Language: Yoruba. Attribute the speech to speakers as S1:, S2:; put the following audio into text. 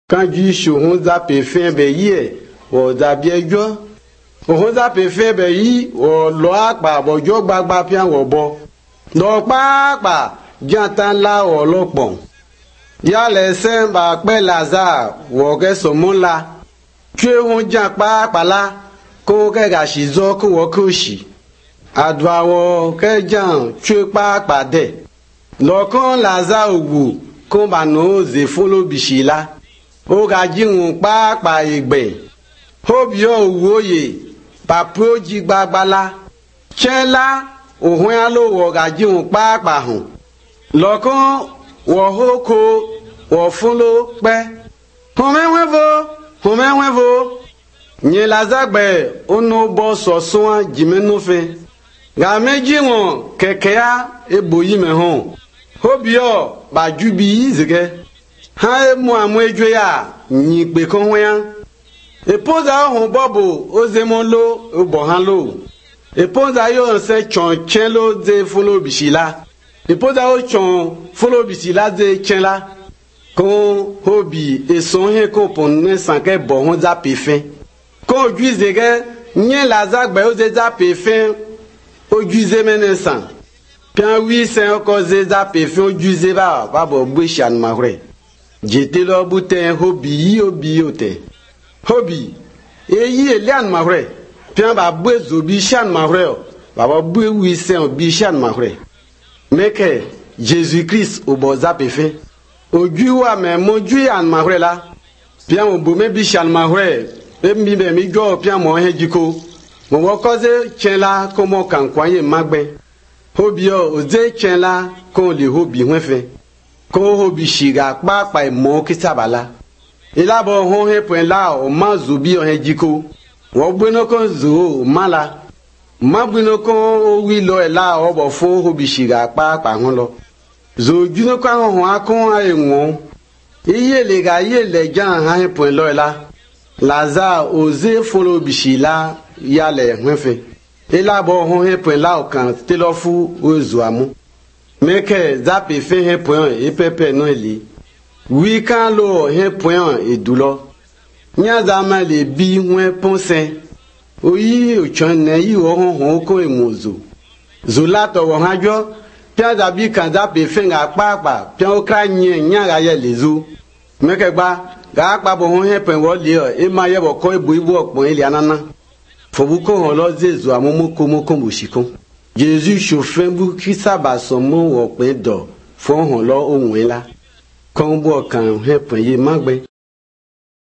S1: Quand du chou za pe fin be ye, o za bien jo. O za pe fin be yi, o lo akpa bo jo gbagba pian wo bo. Lo pa jantan la o lo pon. Ya le sen ba pe Lazare wo ke somon la. Tue hon jan pa la, ko ke ga shizo ko wo ko shi. Adwa wo ke jan tue pa de. Lo kon Lazare wu ko ba no ze folo bishila. O ga jihun pa igbe. Hobi o woye, papo ji gbagbala. Chela, ohun alo wo ga jihun pa hun. Lokon, wo hoko, wo folo pe. Homenwevo. Nye Lazare ono bo soson jimeno fe. Ga meji won kekea eboyi me hon. Hobi o ba jubi zige. Ha mu amwejo ya nyi pe kon wan. Epoza hon bobo ozemolo obohanlo. Epoza yo se chon chenlo de folo bishila. Epoza o chon folo bishila de chenla. Kon hobi eson he kon ponne sanke bohon za pe fin. Kon ojuize ge nye Lazare o ze za pe fin ojuize menesan. Pian wi sen ko ze za pe fin ojuize ba bo gbe chan mahre. J'étais là boutin hobi ote. Hobi. Et y elian mahre. Pian ba bwe zobi chan mahre. Ba bwe wisen obi chan mahre. Meke, Jésus-Christ au boza pefe. O juwa me mo juya an mahre la. Pian o bome bi chan mahre. E mi be mi go pian mo hejiko. Mo wokoze chen la komo kan kwanye magbe. Hobi o ze chen la kon le hobi hwenfe. Ko hobi shiga pa mo kisabala. Ilabo hon he pwen la o ma zubi o he jiko. Wo gbeno kon zo mala. Ma gbeno kon o wi lo e la o bo fo hobi shiga pa hon lo. Zo juno kan hon akon a enwon. Iye le ga ye le jan ha he pwen lo e la. Lazare oze folo bishila ya le hwenfe. Ilabo hon he pwen la o kan telofu o zo amu. Meke zape fe he point e pepe no eli. Wi kan lo he point e dulo. Nya zama le bi hwen ponsen. Oyi o chonne yi o hon ko emuzo. Zulato wo hajo, pia zabi kan zape fe nga pa, pia o kra nya ga ye lezo. Meke gba, ga pa bo hon he point wo le o, e ma ye bo ko ebu ibu opon ile anana. Fobuko hon lo zezo amomo ko mushikon. Jésus chauffin bou qui s'abat son mot au pain d'or, font lo au moins là. Quand on boit quand on est magbe.